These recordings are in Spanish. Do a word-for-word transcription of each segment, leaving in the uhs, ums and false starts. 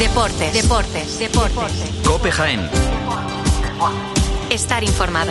Deportes, deportes, deportes. COPE Jaén. Estar informado.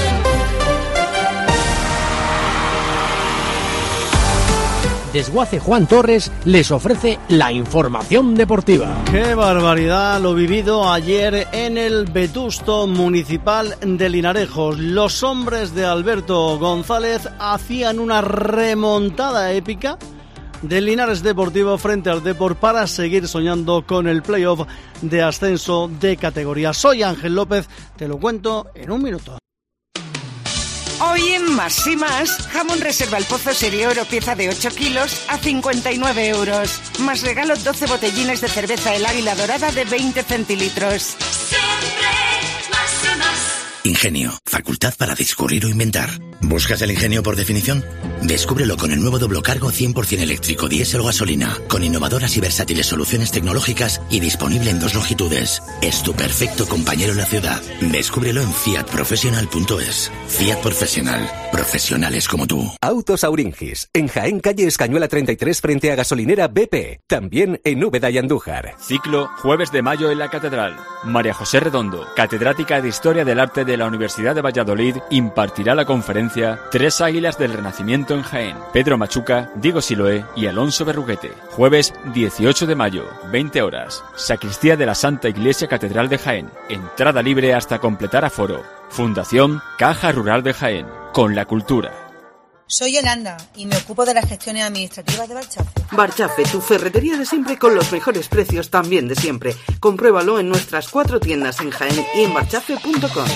Desguace Juan Torres les ofrece la información deportiva. ¡Qué barbaridad lo vivido ayer en el Vetusto Municipal de Linarejos! Los hombres de Alberto González hacían una remontada épica del Linares Deportivo frente al Depor para seguir soñando con el playoff de ascenso de categoría. Soy Ángel López, te lo cuento en un minuto. Hoy en Más y Más, jamón reserva el Pozo Serie Oro pieza de ocho kilos a cincuenta y nueve euros. Más regalo doce botellines de cerveza El Águila Dorada de veinte centilitros. Siempre más y más. Ingenio, facultad para discurrir o inventar. ¿Buscas el ingenio por definición? Descúbrelo con el nuevo Doblocargo cien por ciento eléctrico, diésel o gasolina, con innovadoras y versátiles soluciones tecnológicas y disponible en dos longitudes. Es tu perfecto compañero en la ciudad. Descúbrelo en fiat professional punto es. Fiat Profesional. Profesionales como tú. Autos Auringis. En Jaén, calle Escañuela treinta y tres, frente a gasolinera B P. También en Úbeda y Andújar. Ciclo Jueves de Mayo en la Catedral. María José Redondo, catedrática de Historia del Arte de la Universidad de Valladolid, impartirá la conferencia Tres Águilas del Renacimiento en Jaén. Pedro Machuca, Diego Siloé y Alonso Berruguete. Jueves dieciocho de mayo, veinte horas. Sacristía de la Santa Iglesia Catedral de Jaén. Entrada libre hasta completar aforo. Fundación Caja Rural de Jaén. Con la cultura. Soy Yolanda y me ocupo de las gestiones administrativas de Barchafe. Barchafe, tu ferretería de siempre con los mejores precios también de siempre. Compruébalo en nuestras cuatro tiendas en Jaén y en barchafe punto com.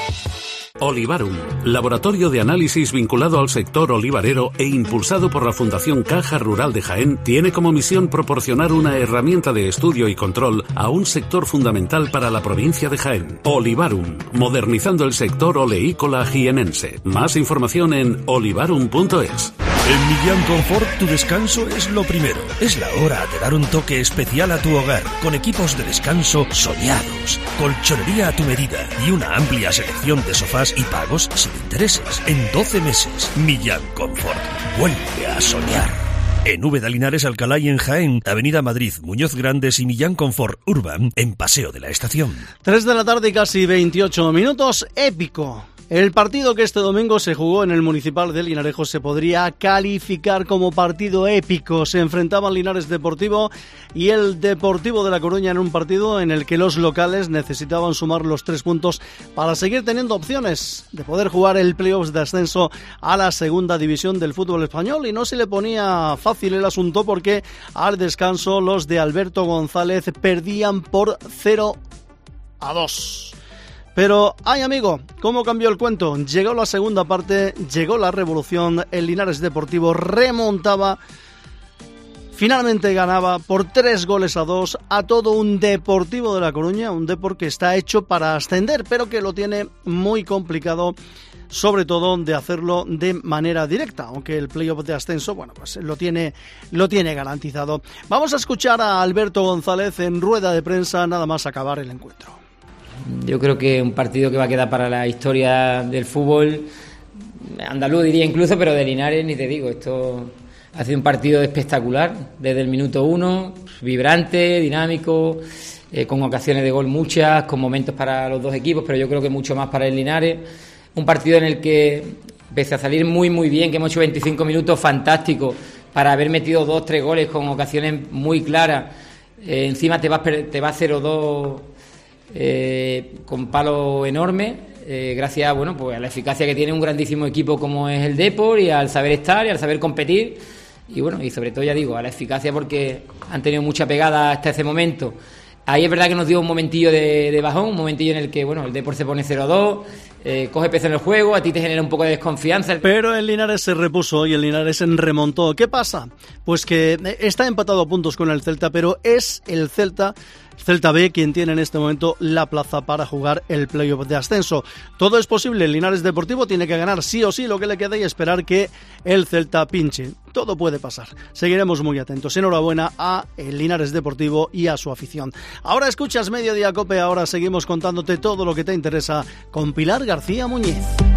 Olivarum, laboratorio de análisis vinculado al sector olivarero e impulsado por la Fundación Caja Rural de Jaén, tiene como misión proporcionar una herramienta de estudio y control a un sector fundamental para la provincia de Jaén. Olivarum, modernizando el sector oleícola jienense. Más información en olivarum punto es. En Millán Confort tu descanso es lo primero. Es la hora de dar un toque especial a tu hogar con equipos de descanso soñados, colchonería a tu medida y una amplia selección de sofás y pagos sin intereses en doce meses. Millán Confort. Vuelve a soñar. En Úbeda Linares, Alcalá y en Jaén, Avenida Madrid, Muñoz Grandes y Millán Confort Urban en Paseo de la Estación. tres de la tarde y casi veintiocho minutos. Épico. El partido que este domingo se jugó en el Municipal de Linarejos se podría calificar como partido épico. Se enfrentaban Linares Deportivo y el Deportivo de La Coruña en un partido en el que los locales necesitaban sumar los tres puntos para seguir teniendo opciones de poder jugar el playoffs de ascenso a la segunda división del fútbol español, y no se le ponía fácil el asunto porque al descanso los de Alberto González perdían por cero a dos. Pero, ay amigo, ¿cómo cambió el cuento? Llegó la segunda parte, llegó la revolución, el Linares Deportivo remontaba, finalmente ganaba por tres goles a dos a todo un Deportivo de La Coruña, un Depor que está hecho para ascender, pero que lo tiene muy complicado, sobre todo de hacerlo de manera directa, aunque el playoff de ascenso, bueno, pues lo tiene, lo tiene garantizado. Vamos a escuchar a Alberto González en rueda de prensa nada más acabar el encuentro. Yo creo que un partido que va a quedar para la historia del fútbol andaluz, diría incluso, pero de Linares ni te digo. Esto ha sido un partido espectacular desde el minuto uno, vibrante, dinámico, eh, con ocasiones de gol muchas, con momentos para los dos equipos, pero yo creo que mucho más para el Linares. Un partido en el que, pese a salir muy muy bien, que hemos hecho veinticinco minutos fantásticos para haber metido dos, tres goles con ocasiones muy claras, eh, encima te vas te va cero dos Eh, con palo enorme, eh, gracias bueno, pues a la eficacia que tiene un grandísimo equipo como es el Depor, y al saber estar y al saber competir, y bueno, y sobre todo, ya digo, a la eficacia, porque han tenido mucha pegada hasta ese momento. Ahí es verdad que nos dio un momentillo de, de bajón, un momentillo en el que bueno, el Depor se pone cero dos, eh, coge peso en el juego, a ti te genera un poco de desconfianza. Pero el Linares se repuso y el Linares se remontó. ¿Qué pasa? Pues que está empatado a puntos con el Celta, pero es el Celta Celta B quien tiene en este momento la plaza para jugar el playoff de ascenso. Todo es posible, el Linares Deportivo tiene que ganar sí o sí lo que le queda y esperar que el Celta pinche. Todo puede pasar, seguiremos muy atentos. Enhorabuena a el Linares Deportivo y a su afición. Ahora escuchas Mediodía Cope, ahora seguimos contándote todo lo que te interesa con Pilar García Muñiz.